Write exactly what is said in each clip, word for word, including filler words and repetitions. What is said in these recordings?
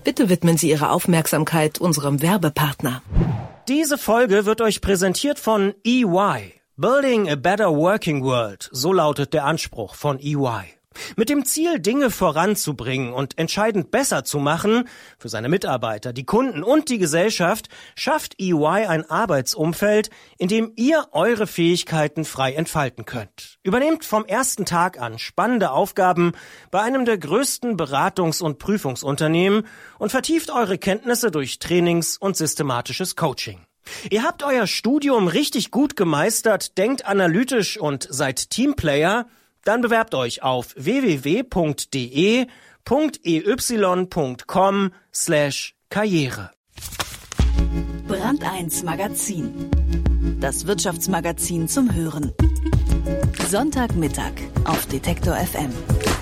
Bitte widmen Sie Ihre Aufmerksamkeit unserem Werbepartner. Diese Folge wird euch präsentiert von E Y. Building a Better Working World, so lautet der Anspruch von E Y. Mit dem Ziel, Dinge voranzubringen und entscheidend besser zu machen, für seine Mitarbeiter, die Kunden und die Gesellschaft, schafft E Y ein Arbeitsumfeld, in dem ihr eure Fähigkeiten frei entfalten könnt. Übernehmt vom ersten Tag an spannende Aufgaben bei einem der größten Beratungs- und Prüfungsunternehmen und vertieft eure Kenntnisse durch Trainings und systematisches Coaching. Ihr habt euer Studium richtig gut gemeistert, denkt analytisch und seid Teamplayer? Dann bewerbt euch auf w w w punkt d e punkt e y punkt com slash karriere. Brand eins Magazin. Das Wirtschaftsmagazin zum Hören. Sonntagmittag auf Detektor F M.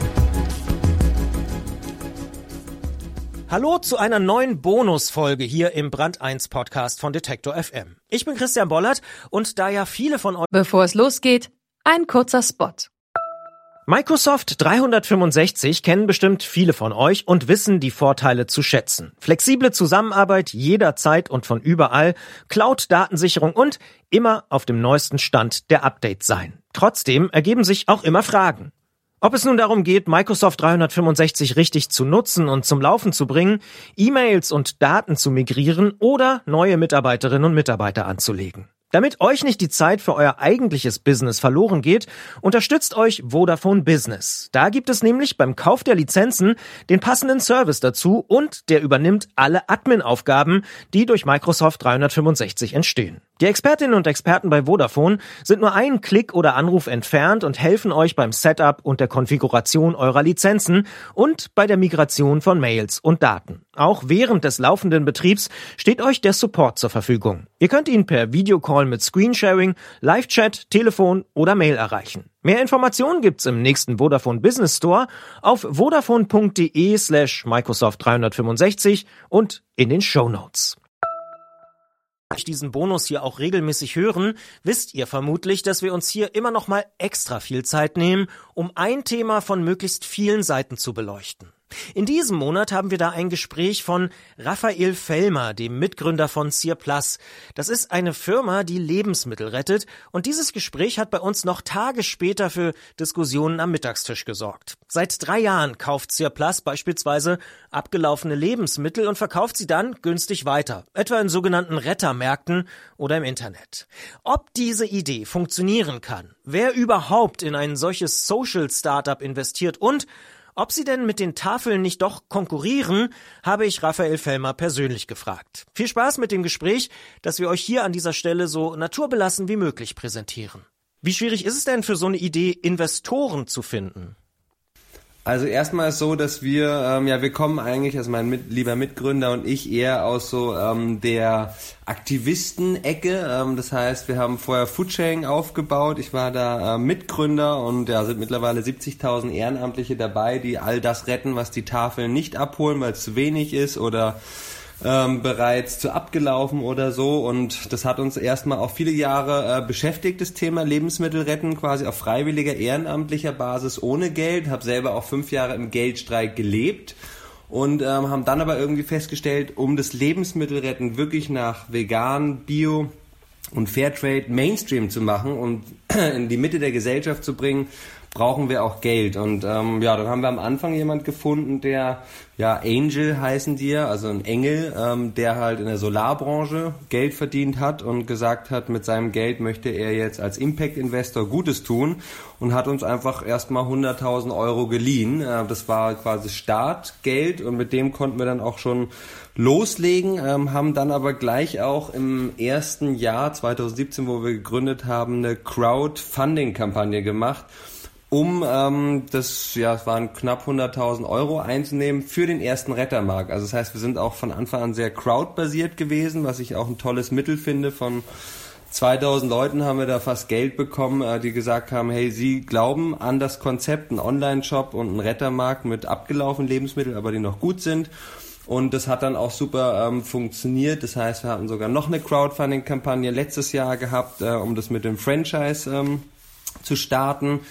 Hallo zu einer neuen Bonusfolge hier im Brand eins Podcast von Detektor F M. Ich bin Christian Bollert und da ja viele von euch... Bevor es losgeht, ein kurzer Spot. Microsoft dreihundertfünfundsechzig kennen bestimmt viele von euch und wissen die Vorteile zu schätzen. Flexible Zusammenarbeit jederzeit und von überall, Cloud-Datensicherung und immer auf dem neuesten Stand der Updates sein. Trotzdem ergeben sich auch immer Fragen. Ob es nun darum geht, Microsoft dreihundertfünfundsechzig richtig zu nutzen und zum Laufen zu bringen, E-Mails und Daten zu migrieren oder neue Mitarbeiterinnen und Mitarbeiter anzulegen. Damit euch nicht die Zeit für euer eigentliches Business verloren geht, unterstützt euch Vodafone Business. Da gibt es nämlich beim Kauf der Lizenzen den passenden Service dazu und der übernimmt alle Admin-Aufgaben, die durch Microsoft dreihundertfünfundsechzig entstehen. Die Expertinnen und Experten bei Vodafone sind nur einen Klick oder Anruf entfernt und helfen euch beim Setup und der Konfiguration eurer Lizenzen und bei der Migration von Mails und Daten. Auch während des laufenden Betriebs steht euch der Support zur Verfügung. Ihr könnt ihn per Videocall mit Screensharing, Live-Chat, Telefon oder Mail erreichen. Mehr Informationen gibt's im nächsten Vodafone Business Store auf vodafone punkt d e slash Microsoft dreihundertfünfundsechzig und in den Shownotes. Diesen Bonus hier auch regelmäßig hören, wisst ihr vermutlich, dass wir uns hier immer noch mal extra viel Zeit nehmen, um ein Thema von möglichst vielen Seiten zu beleuchten. In diesem Monat haben wir da ein Gespräch von Raphael Fellmer, dem Mitgründer von CearPlus. Das ist eine Firma, die Lebensmittel rettet und dieses Gespräch hat bei uns noch Tage später für Diskussionen am Mittagstisch gesorgt. Seit drei Jahren kauft CearPlus beispielsweise abgelaufene Lebensmittel und verkauft sie dann günstig weiter, etwa in sogenannten Rettermärkten oder im Internet. Ob diese Idee funktionieren kann, wer überhaupt in ein solches Social-Startup investiert und ob sie denn mit den Tafeln nicht doch konkurrieren, habe ich Raphael Fellmer persönlich gefragt. Viel Spaß mit dem Gespräch, das wir euch hier an dieser Stelle so naturbelassen wie möglich präsentieren. Wie schwierig ist es denn für so eine Idee, Investoren zu finden? Also erstmal ist so, dass wir, ähm, ja, wir kommen eigentlich, also mein mit, lieber Mitgründer und ich, eher aus so ähm, der Aktivisten-Ecke. Ähm, das heißt, wir haben vorher Foodsharing aufgebaut. Ich war da äh, Mitgründer und ja, sind mittlerweile siebzigtausend Ehrenamtliche dabei, die all das retten, was die Tafeln nicht abholen, weil es zu wenig ist oder Ähm, bereits zu abgelaufen oder so, und das hat uns erstmal auch viele Jahre äh, beschäftigt, das Thema Lebensmittel retten, quasi auf freiwilliger, ehrenamtlicher Basis ohne Geld. Habe selber auch fünf Jahre im Geldstreik gelebt und ähm, haben dann aber irgendwie festgestellt, um das Lebensmittelretten wirklich nach vegan, bio und Fairtrade Mainstream zu machen und in die Mitte der Gesellschaft zu bringen, brauchen wir auch Geld. Und ähm, ja, dann haben wir am Anfang jemand gefunden, der, ja, Angel heißen die, also ein Engel, ähm, der halt in der Solarbranche Geld verdient hat und gesagt hat, mit seinem Geld möchte er jetzt als Impact-Investor Gutes tun und hat uns einfach erstmal hunderttausend Euro geliehen. Äh, das war quasi Startgeld und mit dem konnten wir dann auch schon loslegen, ähm, haben dann aber gleich auch im ersten Jahr zwanzig siebzehn, wo wir gegründet haben, eine Crowdfunding-Kampagne gemacht, um ähm, das, ja, es waren knapp hunderttausend Euro einzunehmen für den ersten Rettermarkt. Also das heißt, wir sind auch von Anfang an sehr crowdbasiert gewesen, was ich auch ein tolles Mittel finde. Von zweitausend Leuten haben wir da fast Geld bekommen, äh, die gesagt haben, hey, sie glauben an das Konzept, ein Online-Shop und ein Rettermarkt mit abgelaufenen Lebensmitteln, aber die noch gut sind. Und das hat dann auch super ähm, funktioniert. Das heißt, wir hatten sogar noch eine Crowdfunding-Kampagne letztes Jahr gehabt, äh, um das mit dem Franchise ähm, zu starten.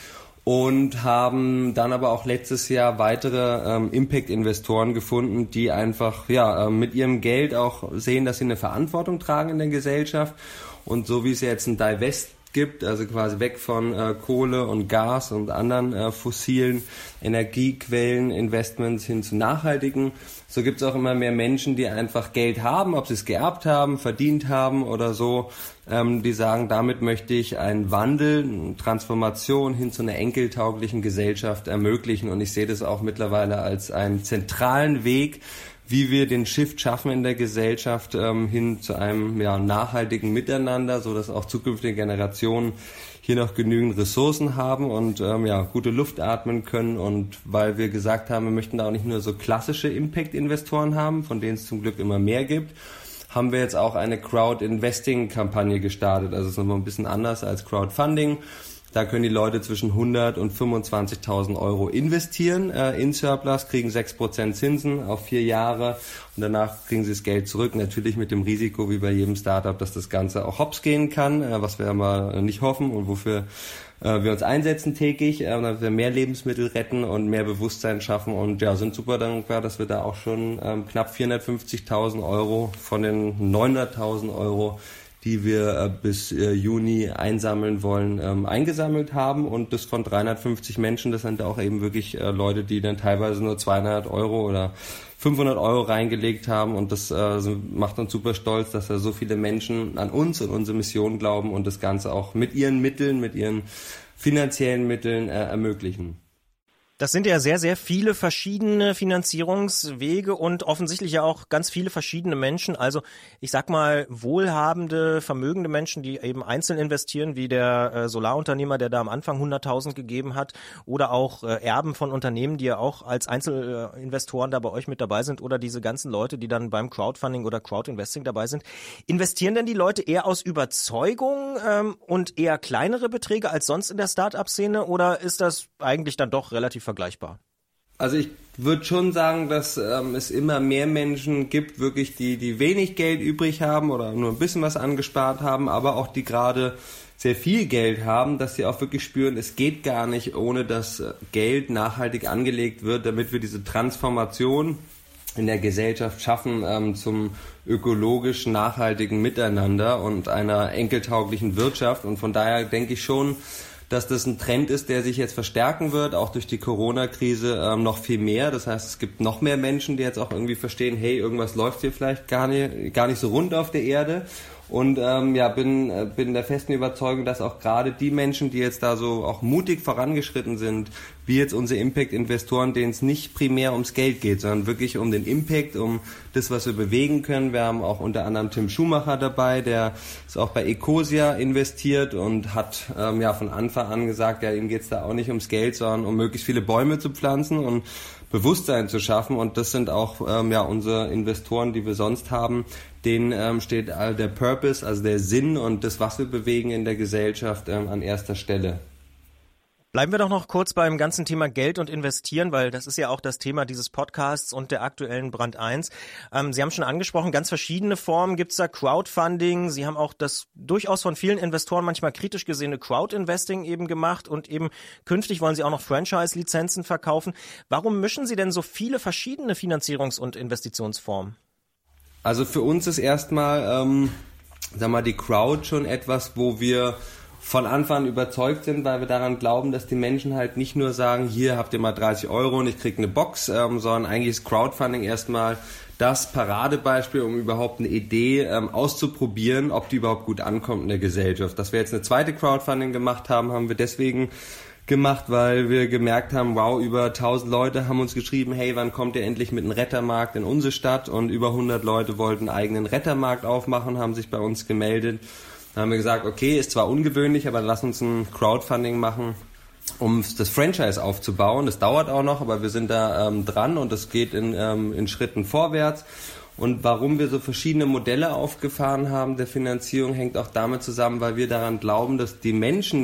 und haben dann aber auch letztes Jahr weitere ähm, Impact-Investoren gefunden, die einfach ja äh, mit ihrem Geld auch sehen, dass sie eine Verantwortung tragen in der Gesellschaft. Und so wie es jetzt ein Divest gibt, also quasi weg von äh, Kohle und Gas und anderen äh, fossilen Energiequellen, Investments hin zu nachhaltigen. So gibt es auch immer mehr Menschen, die einfach Geld haben, ob sie es geerbt haben, verdient haben oder so, ähm, die sagen, damit möchte ich einen Wandel, eine Transformation hin zu einer enkeltauglichen Gesellschaft ermöglichen. Und ich sehe das auch mittlerweile als einen zentralen Weg, wie wir den Shift schaffen in der Gesellschaft ähm, hin zu einem ja, nachhaltigen Miteinander, so dass auch zukünftige Generationen hier noch genügend Ressourcen haben und ähm, ja gute Luft atmen können. Und weil wir gesagt haben, wir möchten da auch nicht nur so klassische Impact-Investoren haben, von denen es zum Glück immer mehr gibt, haben wir jetzt auch eine Crowd-Investing-Kampagne gestartet. Also es ist nochmal ein bisschen anders als Crowdfunding. Da können die Leute zwischen hundert und fünfundzwanzigtausend Euro investieren äh, in Surplus, kriegen sechs Prozent Zinsen auf vier Jahre und danach kriegen sie das Geld zurück. Natürlich mit dem Risiko, wie bei jedem Startup, dass das Ganze auch hops gehen kann, äh, was wir mal nicht hoffen und wofür äh, wir uns einsetzen täglich, äh, dass wir mehr Lebensmittel retten und mehr Bewusstsein schaffen und ja, sind super dankbar, dass wir da auch schon ähm, knapp vierhundertfünfzigtausend Euro von den neunhunderttausend Euro, die wir äh, bis äh, Juni einsammeln wollen, ähm, eingesammelt haben und das von dreihundertfünfzig Menschen, das sind auch eben wirklich äh, Leute, die dann teilweise nur zweihundert Euro oder fünfhundert Euro reingelegt haben und das äh, macht uns super stolz, dass da so viele Menschen an uns und unsere Mission glauben und das Ganze auch mit ihren Mitteln, mit ihren finanziellen Mitteln äh, ermöglichen. Das sind ja sehr, sehr viele verschiedene Finanzierungswege und offensichtlich ja auch ganz viele verschiedene Menschen. Also ich sag mal wohlhabende, vermögende Menschen, die eben einzeln investieren, wie der äh, Solarunternehmer, der da am Anfang hunderttausend gegeben hat, oder auch äh, Erben von Unternehmen, die ja auch als Einzelinvestoren da bei euch mit dabei sind, oder diese ganzen Leute, die dann beim Crowdfunding oder Crowdinvesting dabei sind. Investieren denn die Leute eher aus Überzeugung ähm, und eher kleinere Beträge als sonst in der Start-up-Szene, oder ist das eigentlich dann doch relativ vergleichbar? Also ich würde schon sagen, dass ähm, es immer mehr Menschen gibt, wirklich die, die wenig Geld übrig haben oder nur ein bisschen was angespart haben, aber auch die gerade sehr viel Geld haben, dass sie auch wirklich spüren, es geht gar nicht, ohne dass Geld nachhaltig angelegt wird, damit wir diese Transformation in der Gesellschaft schaffen ähm, zum ökologisch nachhaltigen Miteinander und einer enkeltauglichen Wirtschaft. Und von daher denke ich schon, dass das ein Trend ist, der sich jetzt verstärken wird, auch durch die Corona-Krise ähm, noch viel mehr. Das heißt, es gibt noch mehr Menschen, die jetzt auch irgendwie verstehen, hey, irgendwas läuft hier vielleicht gar nicht, gar nicht so rund auf der Erde. Und ähm, ja, bin bin der festen Überzeugung, dass auch gerade die Menschen, die jetzt da so auch mutig vorangeschritten sind, wie jetzt unsere Impact-Investoren, denen es nicht primär ums Geld geht, sondern wirklich um den Impact, um das, was wir bewegen können. Wir haben auch unter anderem Tim Schumacher dabei, der ist auch bei Ecosia investiert und hat ähm, ja von Anfang an gesagt, ja, ihm geht's da auch nicht ums Geld, sondern um möglichst viele Bäume zu pflanzen und Bewusstsein zu schaffen. Und das sind auch ähm, ja unsere Investoren, die wir sonst haben. Denen ähm, steht der Purpose, also der Sinn und das, was wir bewegen in der Gesellschaft, ähm, an erster Stelle. Bleiben wir doch noch kurz beim ganzen Thema Geld und Investieren, weil das ist ja auch das Thema dieses Podcasts und der aktuellen Brand eins. Ähm, Sie haben schon angesprochen, ganz verschiedene Formen gibt's da, Crowdfunding. Sie haben auch das durchaus von vielen Investoren manchmal kritisch gesehene Crowdinvesting eben gemacht und eben künftig wollen Sie auch noch Franchise-Lizenzen verkaufen. Warum mischen Sie denn so viele verschiedene Finanzierungs- und Investitionsformen? Also für uns ist erstmal, ähm, sag mal, die Crowd schon etwas, wo wir von Anfang an überzeugt sind, weil wir daran glauben, dass die Menschen halt nicht nur sagen, hier habt ihr mal dreißig Euro und ich krieg eine Box, ähm, sondern eigentlich ist Crowdfunding erstmal das Paradebeispiel, um überhaupt eine Idee ähm, auszuprobieren, ob die überhaupt gut ankommt in der Gesellschaft. Dass wir jetzt eine zweite Crowdfunding gemacht haben, haben wir deswegen gemacht, weil wir gemerkt haben, wow, über tausend Leute haben uns geschrieben, hey, wann kommt ihr endlich mit einem Rettermarkt in unsere Stadt? Und über hundert Leute wollten einen eigenen Rettermarkt aufmachen, haben sich bei uns gemeldet. Dann haben wir gesagt, okay, ist zwar ungewöhnlich, aber lass uns ein Crowdfunding machen, um das Franchise aufzubauen. Das dauert auch noch, aber wir sind da ähm, dran und das geht in, ähm, in Schritten vorwärts. Und warum wir so verschiedene Modelle aufgefahren haben der Finanzierung, hängt auch damit zusammen, weil wir daran glauben, dass die Menschen,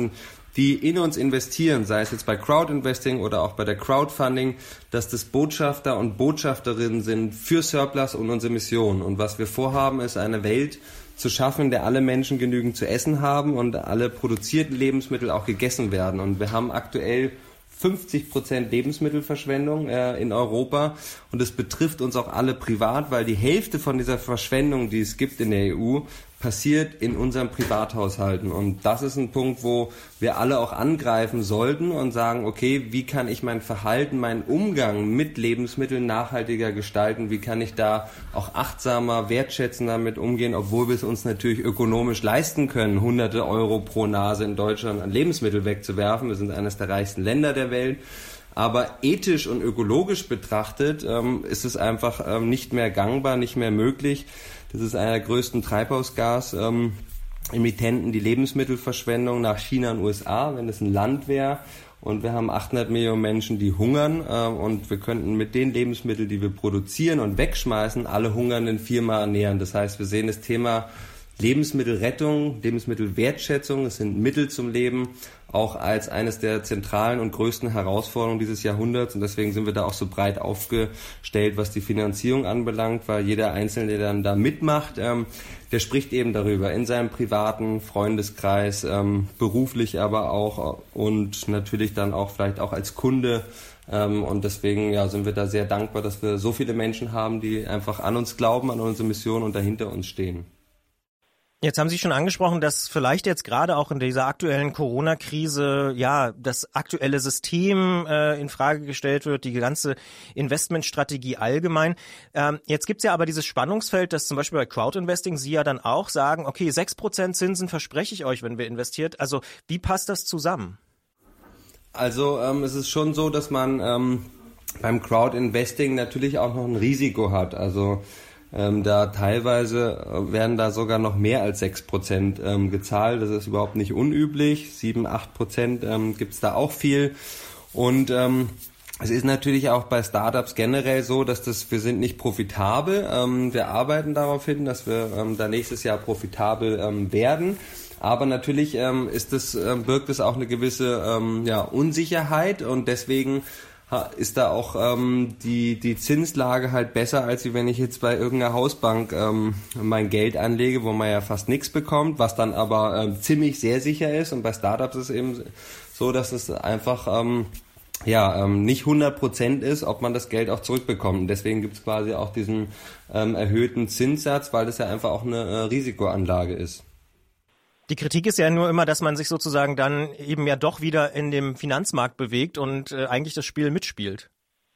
die in uns investieren, sei es jetzt bei Crowdinvesting oder auch bei der Crowdfunding, dass das Botschafter und Botschafterinnen sind für Surplus und unsere Mission. Und was wir vorhaben, ist eine Welt zu schaffen, in der alle Menschen genügend zu essen haben und alle produzierten Lebensmittel auch gegessen werden. Und wir haben aktuell fünfzig Prozent Lebensmittelverschwendung äh, in Europa und es betrifft uns auch alle privat, weil die Hälfte von dieser Verschwendung, die es gibt in der E U, passiert in unseren Privathaushalten. Und das ist ein Punkt, wo wir alle auch angreifen sollten und sagen, okay, wie kann ich mein Verhalten, meinen Umgang mit Lebensmitteln nachhaltiger gestalten? Wie kann ich da auch achtsamer, wertschätzender damit umgehen, obwohl wir es uns natürlich ökonomisch leisten können, hunderte Euro pro Nase in Deutschland an Lebensmittel wegzuwerfen. Wir sind eines der reichsten Länder der Welt. Aber ethisch und ökologisch betrachtet ähm, ist es einfach ähm, nicht mehr gangbar, nicht mehr möglich. Das ist einer der größten Treibhausgas-Emittenten, ähm, die Lebensmittelverschwendung nach China und U S A, wenn es ein Land wäre. Und wir haben achthundert Millionen Menschen, die hungern. Äh, und wir könnten mit den Lebensmitteln, die wir produzieren und wegschmeißen, alle Hungernden viermal ernähren. Das heißt, wir sehen das Thema Lebensmittelrettung, Lebensmittelwertschätzung, es sind Mittel zum Leben, auch als eines der zentralen und größten Herausforderungen dieses Jahrhunderts. Und deswegen sind wir da auch so breit aufgestellt, was die Finanzierung anbelangt, weil jeder Einzelne, der dann da mitmacht, ähm, der spricht eben darüber in seinem privaten Freundeskreis, ähm, beruflich aber auch und natürlich dann auch vielleicht auch als Kunde. Ähm, und deswegen ja, sind wir da sehr dankbar, dass wir so viele Menschen haben, die einfach an uns glauben, an unsere Mission und dahinter uns stehen. Jetzt haben Sie schon angesprochen, dass vielleicht jetzt gerade auch in dieser aktuellen Corona-Krise ja das aktuelle System äh, in Frage gestellt wird, die ganze Investmentstrategie allgemein. Ähm, jetzt gibt's ja aber dieses Spannungsfeld, dass zum Beispiel bei Crowdinvesting Sie ja dann auch sagen, okay, sechs Prozent Zinsen verspreche ich euch, wenn wir investiert. Also wie passt das zusammen? Also ähm, es ist schon so, dass man ähm, beim Crowdinvesting natürlich auch noch ein Risiko hat. Also Ähm, da teilweise werden da sogar noch mehr als sechs Prozent ähm, gezahlt. Das ist überhaupt nicht unüblich. sieben, acht Prozent ähm, gibt's da auch viel. Und ähm, es ist natürlich auch bei Startups generell so, dass das wir sind nicht profitabel. Ähm, wir arbeiten darauf hin, dass wir ähm, da nächstes Jahr profitabel ähm, werden. Aber natürlich ähm, ist das, ähm, birgt es auch eine gewisse ähm, ja, Unsicherheit und deswegen ist da auch ähm, die die Zinslage halt besser, als wenn ich jetzt bei irgendeiner Hausbank ähm, mein Geld anlege, wo man ja fast nichts bekommt, was dann aber ähm, ziemlich sehr sicher ist. Und bei Startups ist es eben so, dass es einfach ähm, ja ähm, nicht hundert Prozent ist, ob man das Geld auch zurückbekommt. Und deswegen gibt es quasi auch diesen ähm, erhöhten Zinssatz, weil das ja einfach auch eine äh, Risikoanlage ist. Die Kritik ist ja nur immer, dass man sich sozusagen dann eben ja doch wieder in dem Finanzmarkt bewegt und äh, eigentlich das Spiel mitspielt.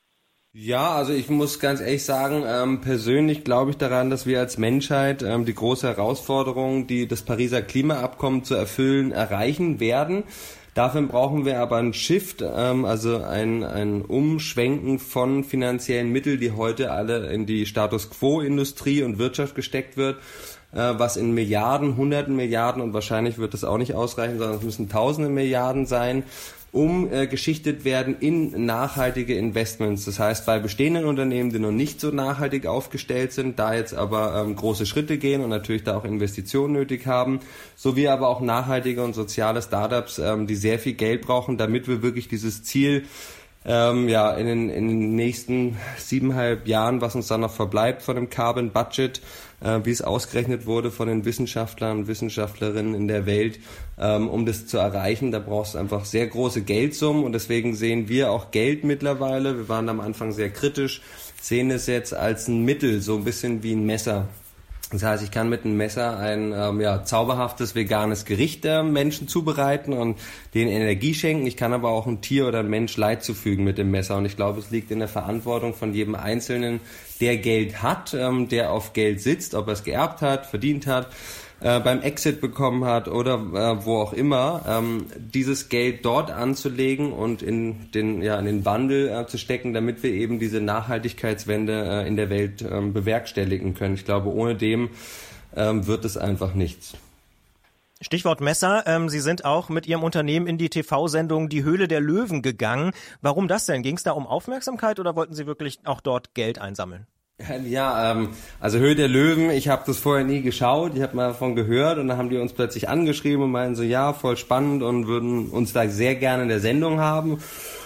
Ja, also ich muss ganz ehrlich sagen, ähm, persönlich glaube ich daran, dass wir als Menschheit ähm, die große Herausforderung, die das Pariser Klimaabkommen zu erfüllen, erreichen werden. Dafür brauchen wir aber einen Shift, ähm, also ein, ein Umschwenken von finanziellen Mitteln, die heute alle in die Status-Quo-Industrie und Wirtschaft gesteckt wird, was in Milliarden, Hunderten Milliarden und wahrscheinlich wird das auch nicht ausreichen, sondern es müssen Tausende Milliarden sein, umgeschichtet äh, werden in nachhaltige Investments. Das heißt, bei bestehenden Unternehmen, die noch nicht so nachhaltig aufgestellt sind, da jetzt aber ähm, große Schritte gehen und natürlich da auch Investitionen nötig haben, sowie aber auch nachhaltige und soziale Startups, ähm, die sehr viel Geld brauchen, damit wir wirklich dieses Ziel Ähm, ja, in den, in den nächsten siebeneinhalb Jahren, was uns dann noch verbleibt von dem Carbon Budget, äh, wie es ausgerechnet wurde von den Wissenschaftlern und Wissenschaftlerinnen in der Welt, ähm, um das zu erreichen, da brauchst du einfach sehr große Geldsummen und deswegen sehen wir auch Geld mittlerweile, wir waren am Anfang sehr kritisch, sehen es jetzt als ein Mittel, so ein bisschen wie ein Messer. Das heißt, ich kann mit einem Messer ein ähm, ja, zauberhaftes veganes Gericht äh, Menschen zubereiten und denen Energie schenken. Ich kann aber auch ein Tier oder ein Mensch Leid zufügen mit dem Messer. Und ich glaube, es liegt in der Verantwortung von jedem Einzelnen, der Geld hat, ähm, der auf Geld sitzt, ob er es geerbt hat, verdient hat, äh, beim Exit bekommen hat oder äh, wo auch immer, ähm, dieses Geld dort anzulegen und in den ja in den Wandel äh, zu stecken, damit wir eben diese Nachhaltigkeitswende äh, in der Welt äh, bewerkstelligen können. Ich glaube, ohne dem ähm, wird es einfach nichts. Stichwort Messer. Ähm, Sie sind auch mit Ihrem Unternehmen in die T V-Sendung Die Höhle der Löwen gegangen. Warum das denn? Ging es da um Aufmerksamkeit oder wollten Sie wirklich auch dort Geld einsammeln? Ja, ähm, also Höhle der Löwen, ich habe das vorher nie geschaut, ich habe mal davon gehört und dann haben die uns plötzlich angeschrieben und meinen so, ja, voll spannend und würden uns da sehr gerne in der Sendung haben.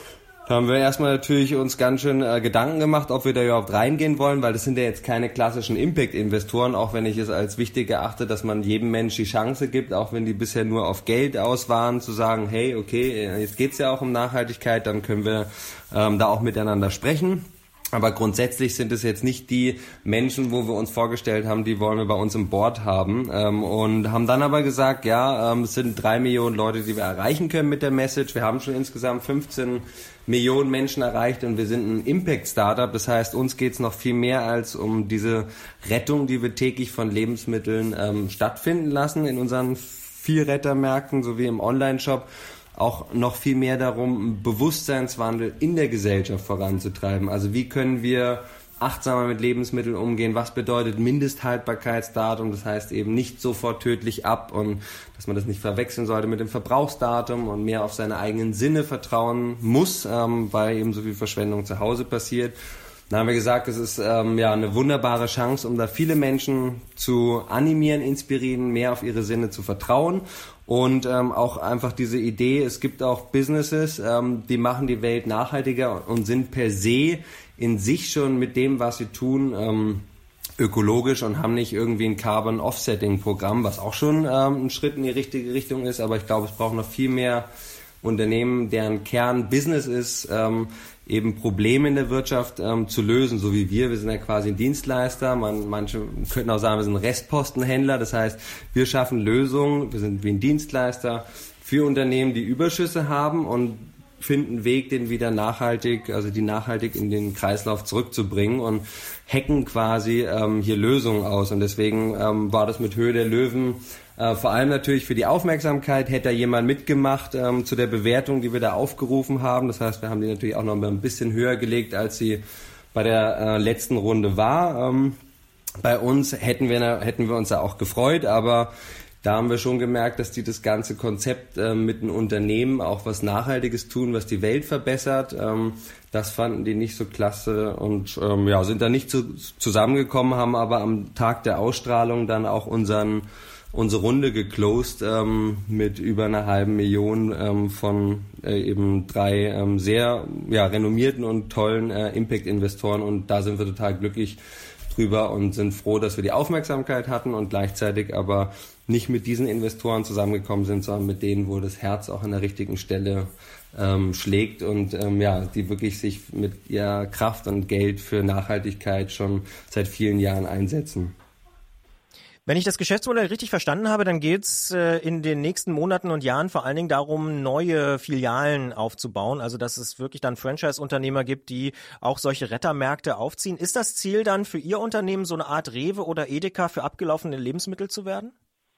Da haben wir erstmal natürlich uns ganz schön äh, Gedanken gemacht, ob wir da überhaupt reingehen wollen, weil das sind ja jetzt keine klassischen Impact-Investoren, auch wenn ich es als wichtig erachte, dass man jedem Mensch die Chance gibt, auch wenn die bisher nur auf Geld aus waren, zu sagen, hey, okay, jetzt geht's ja auch um Nachhaltigkeit, dann können wir ähm, da auch miteinander sprechen. Aber grundsätzlich sind es jetzt nicht die Menschen, wo wir uns vorgestellt haben, die wollen wir bei uns im Board haben, ähm, und haben dann aber gesagt, ja, ähm, es sind drei Millionen Leute, die wir erreichen können mit der Message. Wir haben schon insgesamt fünfzehn Millionen Menschen erreicht und wir sind ein Impact-Startup. Das heißt, uns geht's noch viel mehr als um diese Rettung, die wir täglich von Lebensmitteln ähm, stattfinden lassen in unseren Vielrettermärkten sowie im Online-Shop. Auch noch viel mehr darum, einen Bewusstseinswandel in der Gesellschaft voranzutreiben. Also wie können wir achtsamer mit Lebensmitteln umgehen? Was bedeutet Mindesthaltbarkeitsdatum? Das heißt eben nicht sofort tödlich ab und dass man das nicht verwechseln sollte mit dem Verbrauchsdatum und mehr auf seine eigenen Sinne vertrauen muss, ähm, weil eben so viel Verschwendung zu Hause passiert. Dann haben wir gesagt, es ist ähm, ja eine wunderbare Chance, um da viele Menschen zu animieren, inspirieren, mehr auf ihre Sinne zu vertrauen. Und ähm, auch einfach diese Idee, es gibt auch Businesses, ähm, die machen die Welt nachhaltiger und sind per se in sich schon mit dem, was sie tun, ähm, ökologisch und haben nicht irgendwie ein Carbon-Offsetting-Programm, was auch schon ähm, ein Schritt in die richtige Richtung ist. Aber ich glaube, es braucht noch viel mehr Unternehmen, deren Kern Business ist, ähm, eben Probleme in der Wirtschaft ähm, zu lösen, so wie wir. Wir sind ja quasi ein Dienstleister. Man, manche könnten auch sagen, wir sind Restpostenhändler. Das heißt, wir schaffen Lösungen. Wir sind wie ein Dienstleister für Unternehmen, die Überschüsse haben und finden einen Weg, den wieder nachhaltig, also die nachhaltig in den Kreislauf zurückzubringen und hacken quasi ähm, hier Lösungen aus. Und deswegen ähm, war das mit Höhle der Löwen Äh, vor allem natürlich für die Aufmerksamkeit. Hätte da jemand mitgemacht ähm, zu der Bewertung, die wir da aufgerufen haben. Das heißt, wir haben die natürlich auch noch ein bisschen höher gelegt, als sie bei der äh, letzten Runde war. Ähm, bei uns hätten wir, hätten wir uns da auch gefreut, aber da haben wir schon gemerkt, dass die das ganze Konzept äh, mit einem Unternehmen auch was Nachhaltiges tun, was die Welt verbessert. Ähm, das fanden die nicht so klasse und ähm, ja, sind da nicht zu, zusammengekommen, haben aber am Tag der Ausstrahlung dann auch unseren unsere Runde geclosed ähm, mit über einer halben Million ähm, von äh, eben drei ähm, sehr ja, renommierten und tollen äh, Impact-Investoren und da sind wir total glücklich drüber und sind froh, dass wir die Aufmerksamkeit hatten und gleichzeitig aber nicht mit diesen Investoren zusammengekommen sind, sondern mit denen, wo das Herz auch an der richtigen Stelle ähm, schlägt und ähm, ja, die wirklich sich mit ihrer Kraft und Geld für Nachhaltigkeit schon seit vielen Jahren einsetzen. Wenn ich das Geschäftsmodell richtig verstanden habe, dann geht's äh, in den nächsten Monaten und Jahren vor allen Dingen darum, neue Filialen aufzubauen. Also dass es wirklich dann Franchise-Unternehmer gibt, die auch solche Rettermärkte aufziehen. Ist das Ziel dann für Ihr Unternehmen so eine Art Rewe oder Edeka für abgelaufene Lebensmittel zu werden?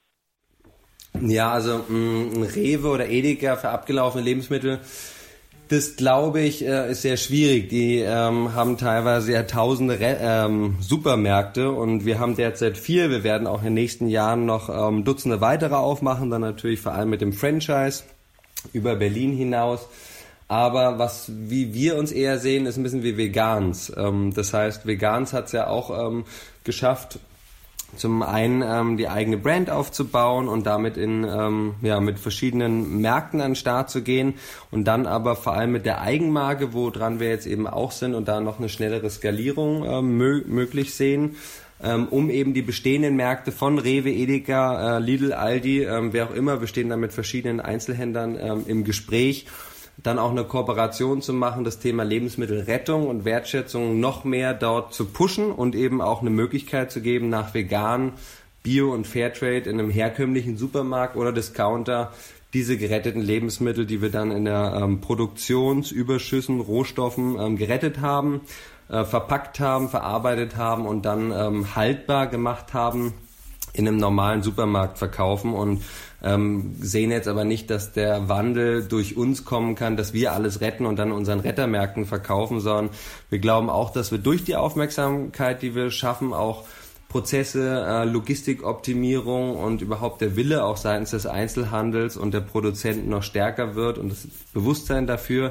Ja, also mh, ein Rewe oder Edeka für abgelaufene Lebensmittel, das glaube ich ist sehr schwierig. Die ähm, haben teilweise ja tausende Re- ähm, Supermärkte und wir haben derzeit vier. Wir werden auch in den nächsten Jahren noch ähm, Dutzende weitere aufmachen, dann natürlich vor allem mit dem Franchise über Berlin hinaus. Aber was, wie wir uns eher sehen, ist ein bisschen wie Vegans. Ähm, das heißt, Vegans hat es ja auch ähm, geschafft, zum einen ähm, die eigene Brand aufzubauen und damit in ähm, ja mit verschiedenen Märkten an den Start zu gehen und dann aber vor allem mit der Eigenmarke, woran wir jetzt eben auch sind und da noch eine schnellere Skalierung ähm, mö- möglich sehen, ähm, um eben die bestehenden Märkte von Rewe, Edeka, äh, Lidl, Aldi, ähm, wer auch immer, wir stehen da mit verschiedenen Einzelhändlern ähm, im Gespräch, dann auch eine Kooperation zu machen, das Thema Lebensmittelrettung und Wertschätzung noch mehr dort zu pushen und eben auch eine Möglichkeit zu geben, nach vegan, Bio und Fairtrade in einem herkömmlichen Supermarkt oder Discounter diese geretteten Lebensmittel, die wir dann in der ähm, Produktionsüberschüssen, Rohstoffen ähm, gerettet haben, äh, verpackt haben, verarbeitet haben und dann ähm, haltbar gemacht haben, in einem normalen Supermarkt verkaufen und ähm, sehen jetzt aber nicht, dass der Wandel durch uns kommen kann, dass wir alles retten und dann unseren Rettermärkten verkaufen, sondern wir glauben auch, dass wir durch die Aufmerksamkeit, die wir schaffen, auch Prozesse, äh, Logistikoptimierung und überhaupt der Wille auch seitens des Einzelhandels und der Produzenten noch stärker wird und das Bewusstsein dafür,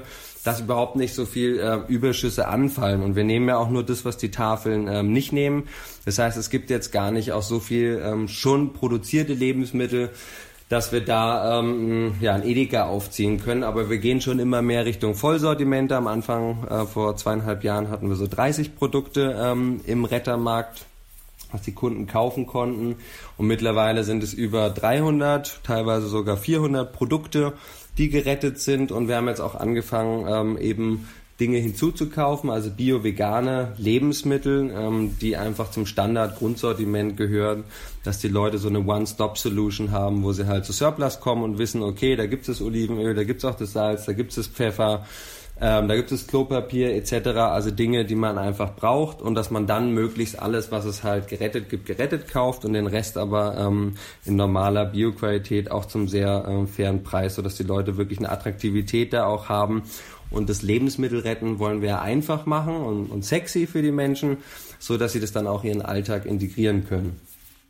dass überhaupt nicht so viel äh, Überschüsse anfallen. Und wir nehmen ja auch nur das, was die Tafeln ähm, nicht nehmen. Das heißt, es gibt jetzt gar nicht auch so viel ähm, schon produzierte Lebensmittel, dass wir da ähm, ja ein Edeka aufziehen können. Aber wir gehen schon immer mehr Richtung Vollsortimente. Am Anfang, äh, vor zweieinhalb Jahren, hatten wir so dreißig Produkte ähm, im Rettermarkt, was die Kunden kaufen konnten. Und mittlerweile sind es über dreihundert, teilweise sogar vierhundert Produkte, die gerettet sind. Und wir haben jetzt auch angefangen, ähm, eben Dinge hinzuzukaufen, also bio-vegane Lebensmittel, ähm, die einfach zum Standard-Grundsortiment gehören, dass die Leute so eine One-Stop-Solution haben, wo sie halt zu Surplus kommen und wissen, okay, da gibt es Olivenöl, da gibt es auch das Salz, da gibt es Pfeffer, ähm, da gibt es Klopapier et cetera, also Dinge, die man einfach braucht und dass man dann möglichst alles, was es halt gerettet gibt, gerettet kauft und den Rest aber ähm, in normaler Bioqualität auch zum sehr ähm, fairen Preis, sodass die Leute wirklich eine Attraktivität da auch haben. Und das Lebensmittelretten wollen wir einfach machen und, und sexy für die Menschen, so dass sie das dann auch in ihren Alltag integrieren können.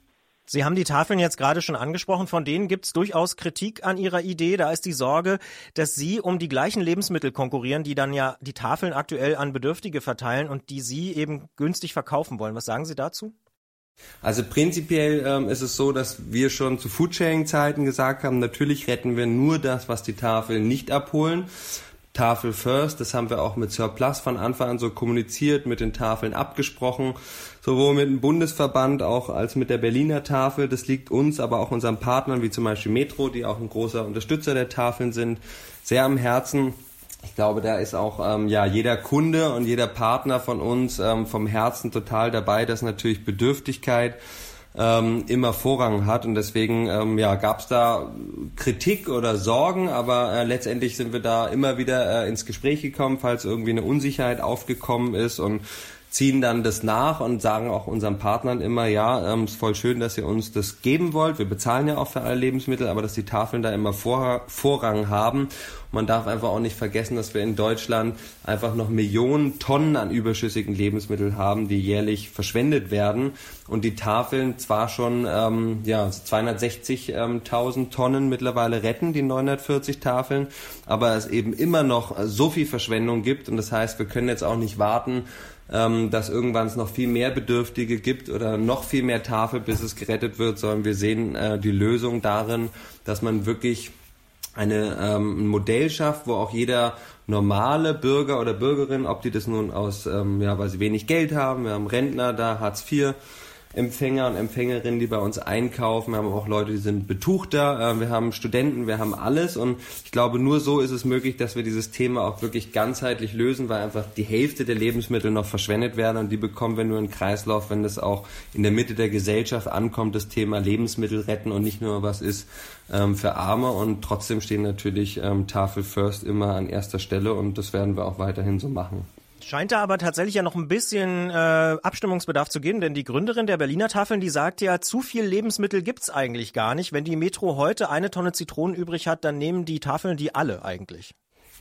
Sie haben die Tafeln jetzt gerade schon angesprochen. Von denen gibt es durchaus Kritik an Ihrer Idee. Da ist die Sorge, dass Sie um die gleichen Lebensmittel konkurrieren, die dann ja die Tafeln aktuell an Bedürftige verteilen und die Sie eben günstig verkaufen wollen. Was sagen Sie dazu? Also prinzipiell ähm, ist es so, dass wir schon zu Foodsharing-Zeiten gesagt haben, natürlich retten wir nur das, was die Tafeln nicht abholen. Tafel First, das haben wir auch mit Surplus von Anfang an so kommuniziert, mit den Tafeln abgesprochen, sowohl mit dem Bundesverband auch als mit der Berliner Tafel. Das liegt uns, aber auch unseren Partnern, wie zum Beispiel Metro, die auch ein großer Unterstützer der Tafeln sind, sehr am Herzen. Ich glaube, da ist auch ähm, ja jeder Kunde und jeder Partner von uns ähm, vom Herzen total dabei, dass natürlich Bedürftigkeit ähm, immer Vorrang hat und deswegen ähm, ja gab es da Kritik oder Sorgen, aber äh, letztendlich sind wir da immer wieder äh, ins Gespräch gekommen, falls irgendwie eine Unsicherheit aufgekommen ist und ziehen dann das nach und sagen auch unseren Partnern immer, ja, ähm, ist voll schön, dass ihr uns das geben wollt. Wir bezahlen ja auch für alle Lebensmittel, aber dass die Tafeln da immer Vor- Vorrang haben. Man darf einfach auch nicht vergessen, dass wir in Deutschland einfach noch Millionen Tonnen an überschüssigen Lebensmitteln haben, die jährlich verschwendet werden. Und die Tafeln zwar schon ähm, ja zweihundertsechzigtausend Tonnen mittlerweile retten, die neunhundertvierzig Tafeln, aber es eben immer noch so viel Verschwendung gibt. Und das heißt, wir können jetzt auch nicht warten, ähm, dass irgendwann es noch viel mehr Bedürftige gibt oder noch viel mehr Tafel, bis es gerettet wird, sondern wir sehen äh, die Lösung darin, dass man wirklich eine ähm, ein Modell schafft, wo auch jeder normale Bürger oder Bürgerin, ob die das nun aus, ähm, ja, weil sie wenig Geld haben, wir haben Rentner da, Hartz vier Empfänger und Empfängerinnen, die bei uns einkaufen, wir haben auch Leute, die sind betuchter, äh, wir haben Studenten, wir haben alles und ich glaube, nur so ist es möglich, dass wir dieses Thema auch wirklich ganzheitlich lösen, weil einfach die Hälfte der Lebensmittel noch verschwendet werden und die bekommen wir nur in Kreislauf, wenn das auch in der Mitte der Gesellschaft ankommt, das Thema Lebensmittel retten und nicht nur was ist ähm, für Arme und trotzdem stehen natürlich ähm, Tafel First immer an erster Stelle und das werden wir auch weiterhin so machen. Scheint da aber tatsächlich ja noch ein bisschen äh, Abstimmungsbedarf zu geben, denn die Gründerin der Berliner Tafeln, die sagt ja, zu viel Lebensmittel gibt's eigentlich gar nicht. Wenn die Metro heute eine Tonne Zitronen übrig hat, dann nehmen die Tafeln die alle eigentlich.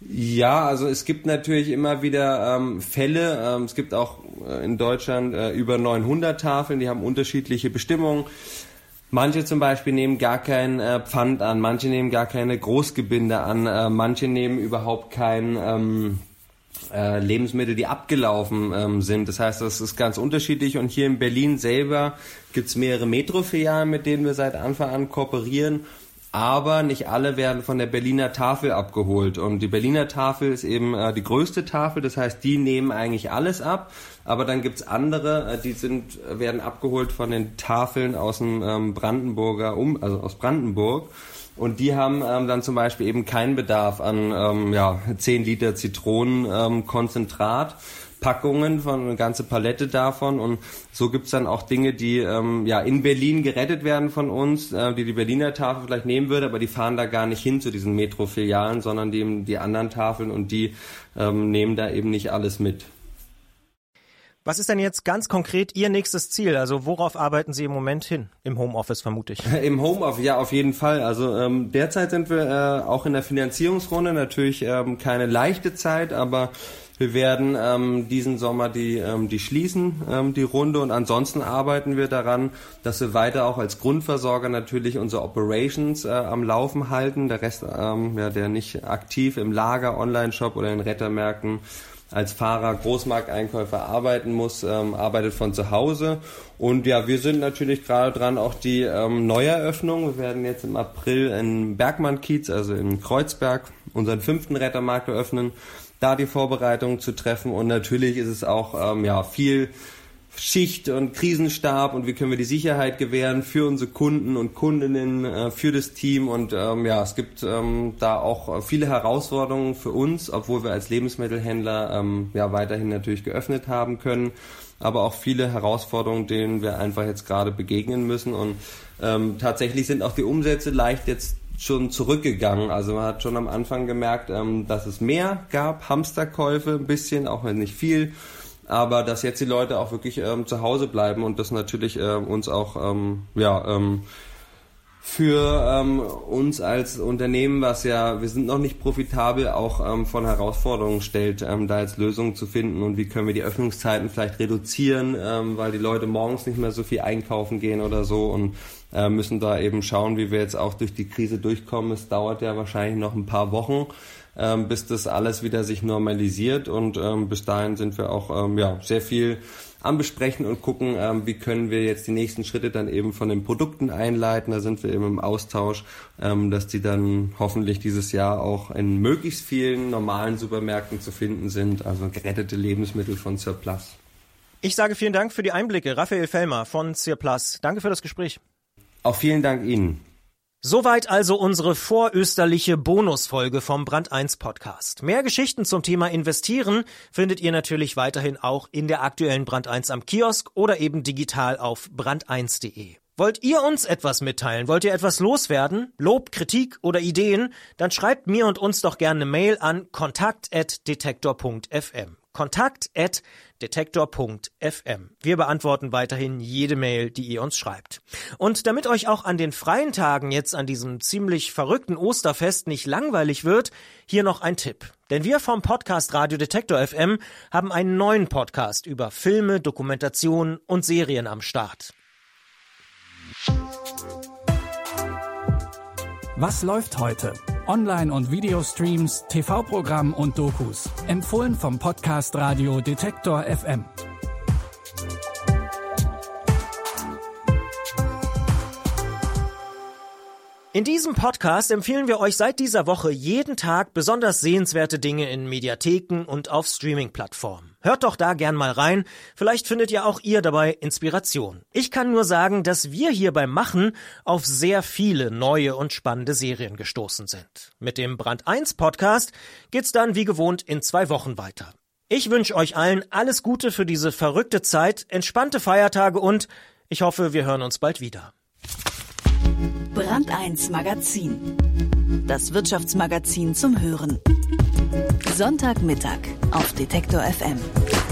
Ja, also es gibt natürlich immer wieder ähm, Fälle. Ähm, es gibt auch äh, in Deutschland äh, über neunhundert Tafeln, die haben unterschiedliche Bestimmungen. Manche zum Beispiel nehmen gar kein äh, Pfand an, manche nehmen gar keine Großgebinde an, äh, manche nehmen überhaupt kein ähm, Äh, Lebensmittel, die abgelaufen ähm, sind. Das heißt, das ist ganz unterschiedlich und hier in Berlin selber gibt es mehrere Metro-Filialen, mit denen wir seit Anfang an kooperieren, aber nicht alle werden von der Berliner Tafel abgeholt und die Berliner Tafel ist eben äh, die größte Tafel, das heißt, die nehmen eigentlich alles ab, aber dann gibt's andere, äh, die sind werden abgeholt von den Tafeln aus dem ähm, Brandenburger, um, also aus Brandenburg. Und die haben ähm, dann zum Beispiel eben keinen Bedarf an ähm, ja, zehn Liter Zitronenkonzentrat, ähm, Packungen von eine ganze Palette davon. Und so gibt's dann auch Dinge, die ähm, ja in Berlin gerettet werden von uns, äh, die die Berliner Tafel vielleicht nehmen würde, aber die fahren da gar nicht hin zu diesen Metro-Filialen, sondern die, die anderen Tafeln und die ähm, nehmen da eben nicht alles mit. Was ist denn jetzt ganz konkret Ihr nächstes Ziel? Also worauf arbeiten Sie im Moment hin? Im Homeoffice vermute ich. Im Homeoffice, ja, auf jeden Fall. Also ähm, derzeit sind wir äh, auch in der Finanzierungsrunde. Natürlich ähm, keine leichte Zeit, aber Wir werden ähm, diesen Sommer die ähm, die schließen, ähm, die Runde, und ansonsten arbeiten wir daran, dass wir weiter auch als Grundversorger natürlich unsere Operations äh, am Laufen halten. Der Rest, ähm, ja, der nicht aktiv im Lager, Online-Shop oder in Rettermärkten als Fahrer, Großmarkteinkäufer arbeiten muss, ähm, arbeitet von zu Hause. Und ja, wir sind natürlich gerade dran, auch die ähm, Neueröffnung. Wir werden jetzt im April in Bergmann-Kiez, also in Kreuzberg, unseren fünften Rettermarkt eröffnen, da die Vorbereitungen zu treffen. Und natürlich ist es auch ähm, ja viel Schicht und Krisenstab und wie können wir die Sicherheit gewähren für unsere Kunden und Kundinnen, äh, für das Team, und ähm, ja, es gibt ähm, da auch viele Herausforderungen für uns, obwohl wir als Lebensmittelhändler ähm, ja weiterhin natürlich geöffnet haben können, aber auch viele Herausforderungen, denen wir einfach jetzt gerade begegnen müssen, und ähm, tatsächlich sind auch die Umsätze leicht jetzt schon zurückgegangen. Also man hat schon am Anfang gemerkt, ähm, dass es mehr gab, Hamsterkäufe ein bisschen, auch wenn nicht viel, aber dass jetzt die Leute auch wirklich ähm, zu Hause bleiben und das natürlich äh, uns auch ähm, ja ähm, für ähm, uns als Unternehmen, was ja, wir sind noch nicht profitabel, auch ähm, von Herausforderungen stellt, ähm, da jetzt Lösungen zu finden, und wie können wir die Öffnungszeiten vielleicht reduzieren, ähm, weil die Leute morgens nicht mehr so viel einkaufen gehen oder so, und äh, müssen da eben schauen, wie wir jetzt auch durch die Krise durchkommen. Es dauert ja wahrscheinlich noch ein paar Wochen, ähm, bis das alles wieder sich normalisiert, und ähm, bis dahin sind wir auch ähm, ja sehr viel am Besprechen und gucken, ähm, wie können wir jetzt die nächsten Schritte dann eben von den Produkten einleiten. Da sind wir eben im Austausch, ähm, dass die dann hoffentlich dieses Jahr auch in möglichst vielen normalen Supermärkten zu finden sind, also gerettete Lebensmittel von Zirplus. Ich sage vielen Dank für die Einblicke, Raphael Fellmer von Zirplus. Danke für das Gespräch. Auch vielen Dank Ihnen. Soweit also unsere vorösterliche Bonusfolge vom Brand eins Podcast. Mehr Geschichten zum Thema Investieren findet ihr natürlich weiterhin auch in der aktuellen Brand eins am Kiosk oder eben digital auf brand eins punkt de. Wollt ihr uns etwas mitteilen? Wollt ihr etwas loswerden? Lob, Kritik oder Ideen? Dann schreibt mir und uns doch gerne eine Mail an kontakt at detektor punkt f m. kontakt at detektor punkt f m. Wir beantworten weiterhin jede Mail, die ihr uns schreibt. Und damit euch auch an den freien Tagen jetzt an diesem ziemlich verrückten Osterfest nicht langweilig wird, hier noch ein Tipp. Denn wir vom Podcast Radio Detektor F M haben einen neuen Podcast über Filme, Dokumentationen und Serien am Start. Was läuft heute? Online- und Videostreams, T V-Programm und Dokus. Empfohlen vom Podcast Radio Detektor F M. In diesem Podcast empfehlen wir euch seit dieser Woche jeden Tag besonders sehenswerte Dinge in Mediatheken und auf Streaming-Plattformen. Hört doch da gern mal rein, vielleicht findet ja auch ihr dabei Inspiration. Ich kann nur sagen, dass wir hier beim Machen auf sehr viele neue und spannende Serien gestoßen sind. Mit dem Brand eins Podcast geht's dann wie gewohnt in zwei Wochen weiter. Ich wünsche euch allen alles Gute für diese verrückte Zeit, entspannte Feiertage und ich hoffe, wir hören uns bald wieder. Brand eins Magazin. Das Wirtschaftsmagazin zum Hören. Sonntagmittag auf Detektor F M.